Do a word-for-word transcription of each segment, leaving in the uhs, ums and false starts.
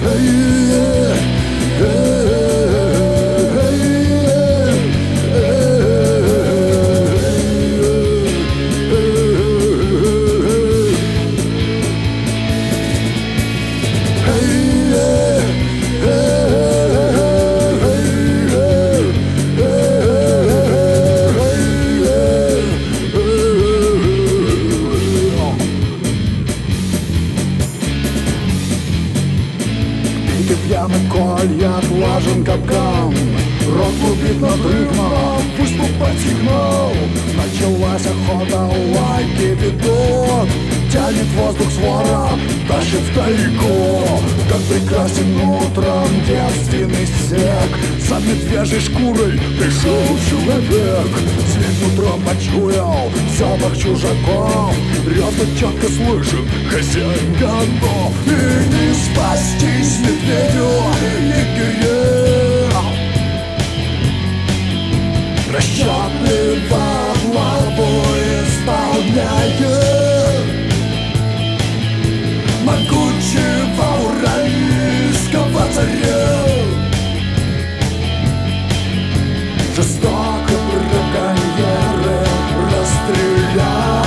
Пьяный колья отлажен капкан, рот клубит над ритмом, выступать сигнал. Началась охота, лайки ведут, тянет воздух свора, тащит далеко. Как прекрасен утром девственный снег, за медвежьей шкурой пришел человек. Зверь утром почуял запах чужаков, рёвно четко слышен хозяин годов. И не спастись медведю, егеря, расчетный во главу исполняет могучего уральского царя. Жестоко браконьеры расстреляют.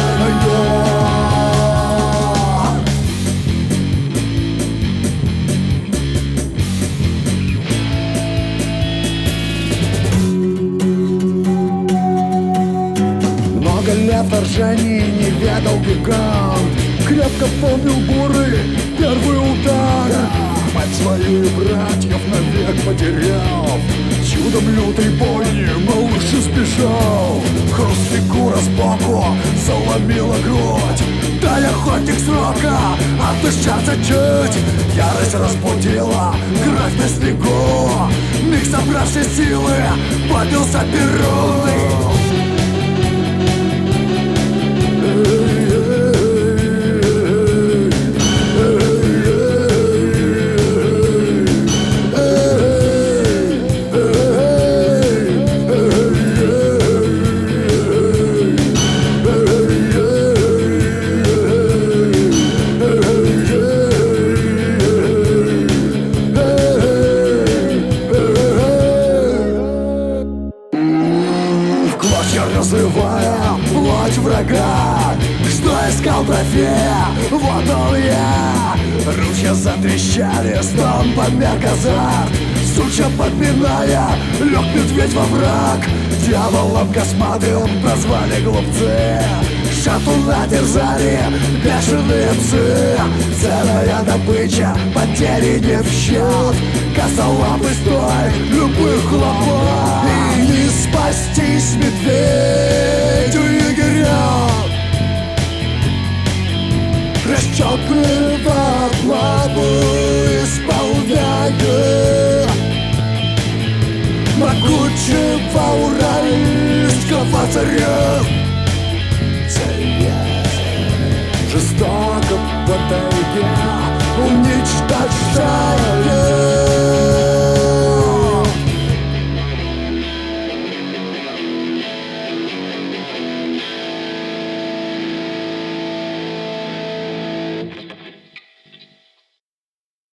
Много лет вторжений не ведал гигант, крепко помнил буры первый удар. Мать свою и братьев навек потерял, чудом лютой бойни малыш избежал. Хруст фигура сбоку заломила грудь, дай охотник срока отдышаться чуть. Ярость разбудила кровь на снегу, миг собравшей силы поднялся перун. Разрывая плоть врага, что искал трофея, вот он я. Ручья затрещали, стон померк азарт, сучья подминая, лег медведь во враг. Дьяволом косматым прозвали глупцы, шатуна терзали бешеные псы. Целая добыча, потери не в счет, косолапый стой любых хлопот. И не спастись медведю егеря, расчетный во главу исполняет могучего уральского царя. Жестоко по тайге уничтожая